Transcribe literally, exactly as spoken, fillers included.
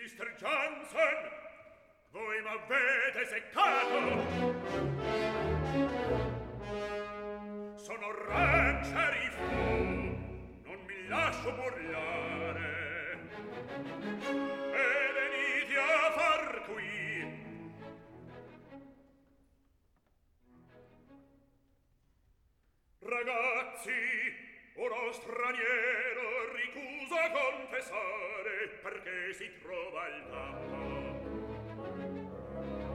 mister Johnson, voi m'avete seccato. Sono rancheri fu, non mi lascio burlare. E venite a far qui. Ragazzi, uno straniero ricusa confessare perché si trova al campo.